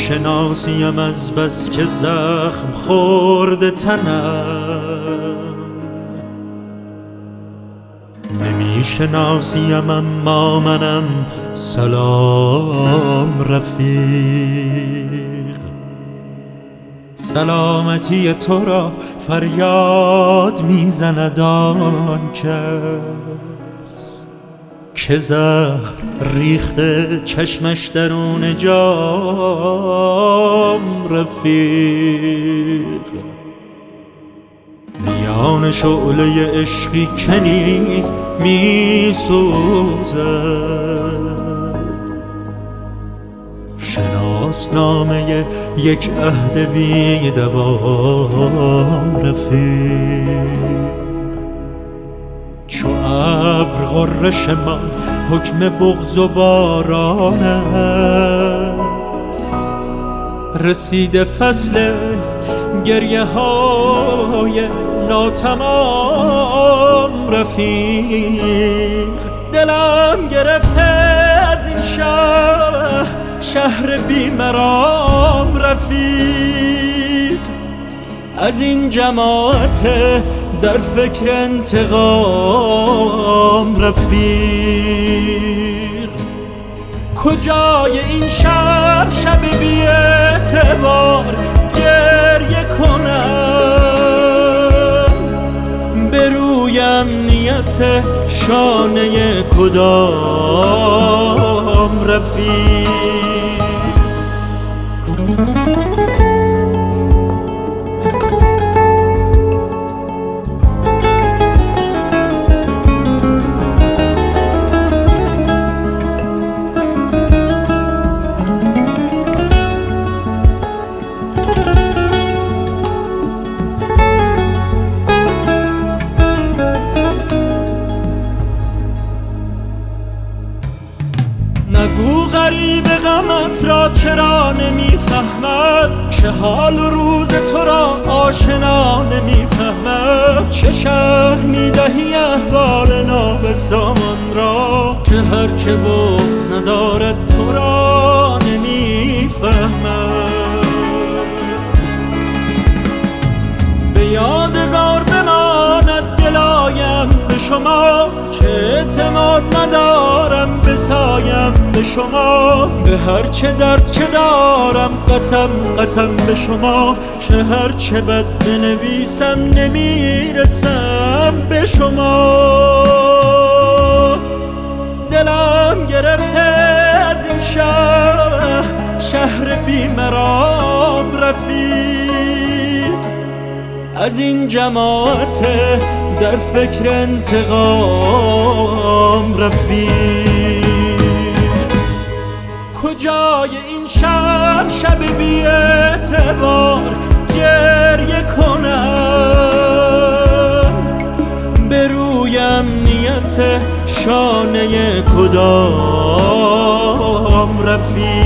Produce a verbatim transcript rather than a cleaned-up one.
شناسیم از بس که زخم خورده تنم، نمی شناسیم اما منم سلام رفیق. سلامتی تو را فریاد میزند آن کس که زهر ریخته چشمش درون جام رفیق. میان شعله عشقی که نیست میسوزد، شناسنامه یک عهد بی دوام رفیق. چو ابر غرش من حکم بغض و باران است، رسیده فصل گریه های ناتمام رفیق. دلم گرفته از این شهر شهر بی مرام رفیق، از این جماعت در فکر انتقام رفیق. کجای این شب شب بی اعتبار گریه کنم، برویم نیت شانه کدام رفیق. نگو غریب غمت را چرا نمیفهمد، چه حال و روز تو را آشنا نمیفهمد. چه شرح میدهی احوال نابسامان را که هر که بغض ندارد تو را نمیفهمد. به یادگار بماند دلایم به شما که اعتماد ندارم بسایم به شما. به هر چه درد که دارم قسم قسم به شما که هر چه بد بنویسم نمیرسم به شما. دلم گرفته از این شهر شهر بی مرام رفیق، از این جماعت در فکر انتقام رفیق. کجای این شب شب بی اعتبار گریه کنم، برویم نیت شانه کدام رفیق.